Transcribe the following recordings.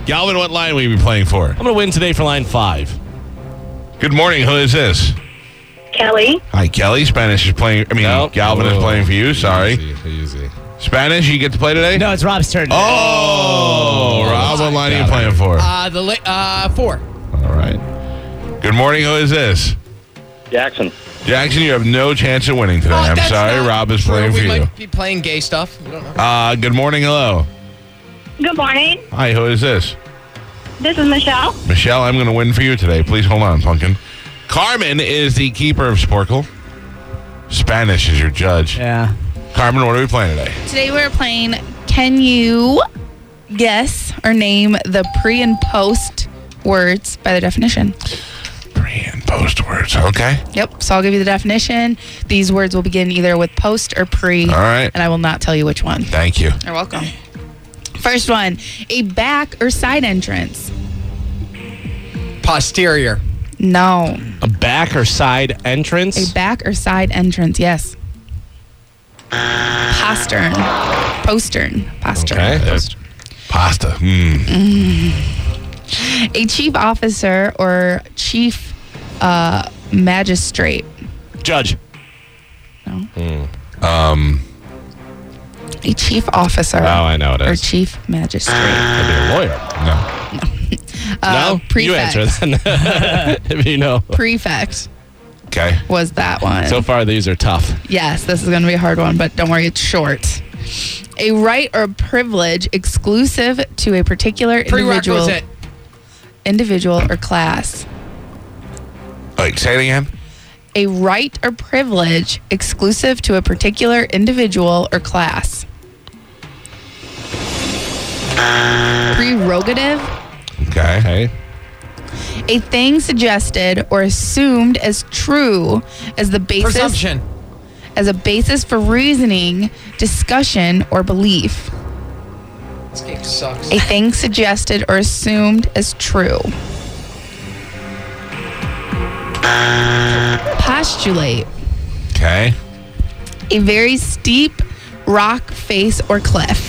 Galvin, what line will you be playing for? I'm going to win today for line 5. Good morning. Who is this? Kelly. Hi, Kelly. Spanish is playing. Galvin is playing for you. Sorry. Easy. Spanish, you get to play today? No, it's Rob's turn. Oh, Rob, what line are you playing for? 4. All right. Good morning. Who is this? Jackson. Jackson, you have no chance of winning today. I'm sorry. Rob is playing for We you. might be playing gay stuff. We don't know. Good morning. Hello. Good morning. Hi, who is this? This is Michelle. Michelle, I'm going to win for you today. Please hold on, Pumpkin. Carmen is the keeper of Sporkle. Spanish is your judge. Yeah. Carmen, what are we playing today? Today we're playing Can You Guess or Name the Pre and Post Words by the definition? Pre and post words. Okay. Yep. So I'll give you the definition. These words will begin either with post or pre. All right. And I will not tell you which one. Thank you. You're welcome. First one, a back or side entrance. Posterior. No. A back or side entrance? A back or side entrance, yes. Postern. Postern. Postern. Okay. Pasta. A chief officer or chief magistrate. Judge. No. A chief officer. Oh, I know it Or is. chief magistrate. I'd be a lawyer. No? Prefect. You answer then. If you know. Prefect Okay. was that one. So far, these are tough. Yes, this is going to be a hard one, but don't worry, it's short. A right or privilege exclusive to a particular Prerequisite. individual or class. Wait, say it again. A right or privilege exclusive to a particular individual or class. Prerogative. Okay. A thing suggested or assumed as true as the basis Presumption. as a basis for reasoning, discussion, or belief. This game sucks. A thing suggested or assumed as true. Postulate. Okay. A very steep rock face or cliff.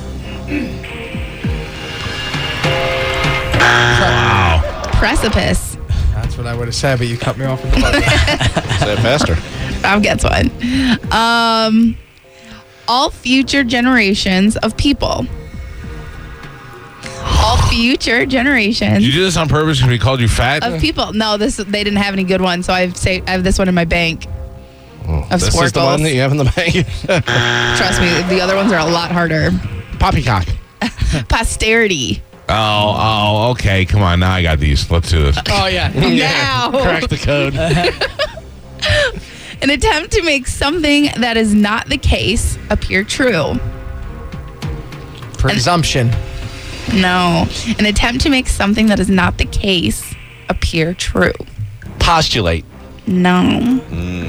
Precipice. That's what I would have said, but you cut me off with the button. Say it faster. Rob gets one. All future generations of people. All future Did generations you do this on purpose because we called you fat? of people. No, they didn't have any good ones, so I have this one in my bank of This is the one that Sporkles. you have in the bank? Trust me, the other ones are a lot harder. Poppycock. Posterity. Oh, okay. Come on. Now I got these. Let's do this. Oh, yeah. Now. Crack the code. An attempt to make something that is not the case appear true. Presumption. No. An attempt to make something that is not the case appear true. Postulate. No.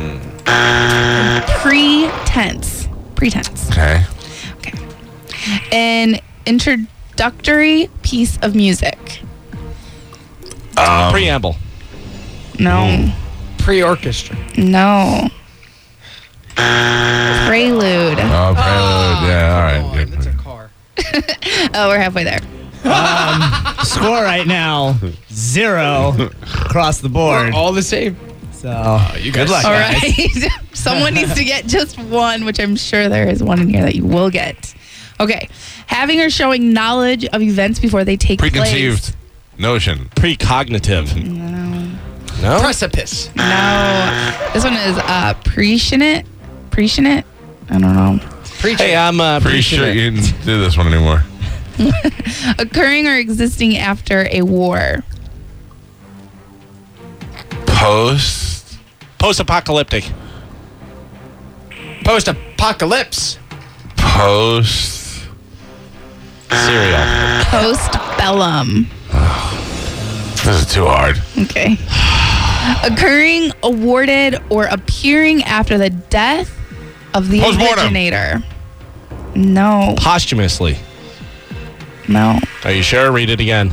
Pretense. Pretense. Okay. Okay. An introductory piece of music. Preamble. No. Pre-orchestra. No. Prelude. Oh, prelude. Yeah, all right. Oh, Good. that's a car. Oh, we're halfway there. Score right now, 0 across the board. All the same. So Good luck, All guys. right. Someone needs to get just one, which I'm sure there is one in here that you will get. Okay. Having or showing knowledge of events before they take Preconceived notion. Precognitive. No? Precipice. place. No. This one is prescient. Prescient? I don't know. Hey, I'm Pretty sure you didn't do this one anymore. Occurring or existing after a war. Post-apocalyptic. Post-apocalypse. Post. Cereal. Postbellum. This is too hard. Okay. Occurring, awarded, or appearing after the death of the Postmortem. originator. No. Posthumously. No. Are you sure? Read it again.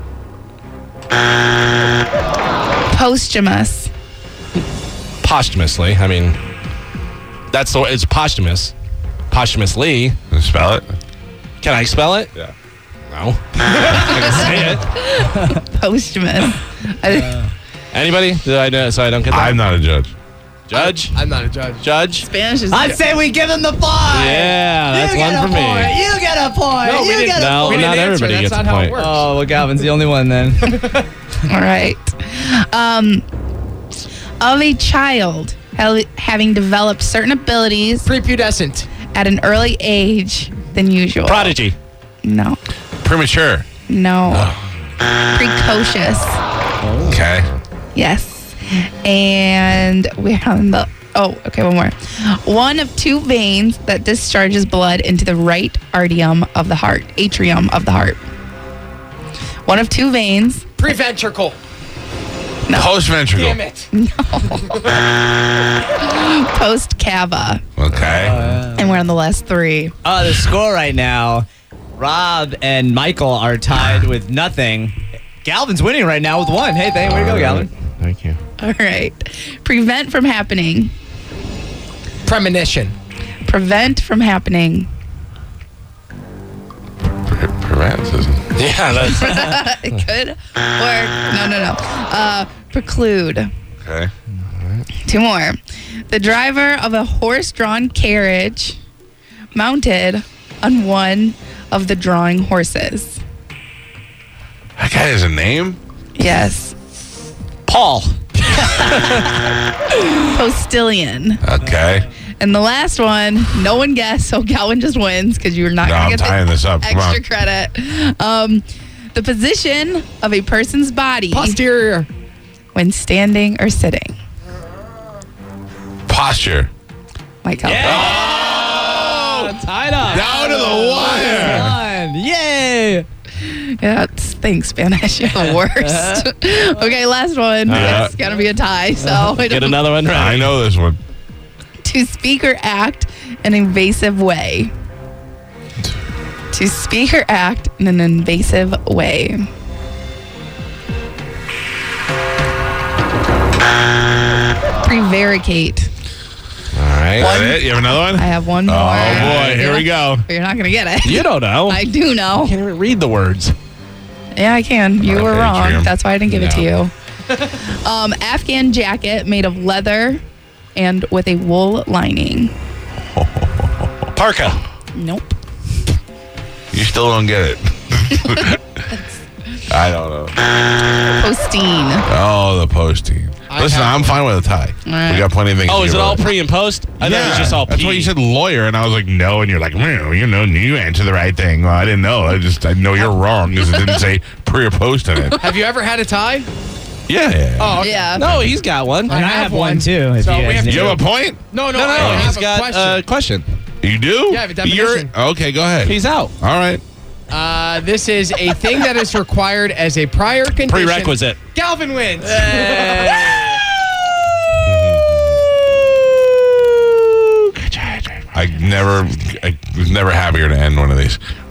Posthumous. Posthumously. I mean, it's posthumous. Posthumously. Can you spell it? Can I spell it? Yeah. No. I can say it. Posthumous. Anybody? Did I know? So I don't get that. I'm not a judge. Judge. I'm not a judge. Judge. Spanish is. I'd say we give him the point. Yeah, that's You one get for a me. point. You get a point. No, we you didn't- get a No, We point. didn't not answer. everybody That's gets not a how it point. works. Oh, well, Galvin's the only one then. All right. Of a child having developed certain abilities Prepubescent. at an early age than usual. Prodigy. No. Premature. No. Precocious. Okay. Yes. And we're on the. Oh, okay, one more. One of two veins that discharges blood into the right atrium of the heart. One of two veins. Preventricle. Post ventricle. Damn it. Post cava. Okay. And we're on the last three. The score right now, Rob and Michael are tied with nothing. Galvin's winning right now with one. Hey, way to go, Galvin. Thank you. All right. Prevent from happening. Premonition. Prevent from happening. Paroxysm. Yeah, that's. It could work. No. Preclude. Okay. Two more. The driver of a horse-drawn carriage mounted on one of the drawing horses. That guy has a name? Yes. Paul. Postilion. Okay. And the last one, no one guessed, so Galvin just wins because you were not No, going I'm to get tying the this up. Come extra on. credit. The position of a person's body Posterior. when standing or sitting. Posture. Michael. Tied up. Down to the wire. One. Yay. Yeah, thanks, Spanish. You're the worst. Okay, last one. Yeah. It's going to be a tie, so Get another one I right. know this one. to speak or act in an invasive way. To speak or act in an invasive way. Prevaricate. All right. Is that it? You have another one? I have one more. Oh, boy. Here we go. But you're not going to get it. You don't know. I do know. can't even read the words. Yeah, I can. You were Okay, wrong. Trim. That's why I didn't give it to No. you. Afghan jacket made of leather and with a wool lining. Parka. Nope. You still don't get it. I don't know. Postine. Oh, the posting. Listen, I'm fine with a tie. right. We got plenty of things. Oh, to is give it all away. pre and post? I thought it was just all That's P. why you said lawyer, and I was like, no, and you're like, well, you answer the right thing. Well, I didn't know. I know you're wrong because it didn't say pre or post in it. Have you ever had a tie? Yeah. Oh, okay. Yeah. No, he's got one. And I have one too. If So you we guys have need. You have a point? No, I No, have he's a got question. a question. You do? Yeah, I have a definition. Okay, go ahead. He's out. All right. This is a thing that is required as a prior condition. Prerequisite. Galvin wins. I was never happier to end one of these.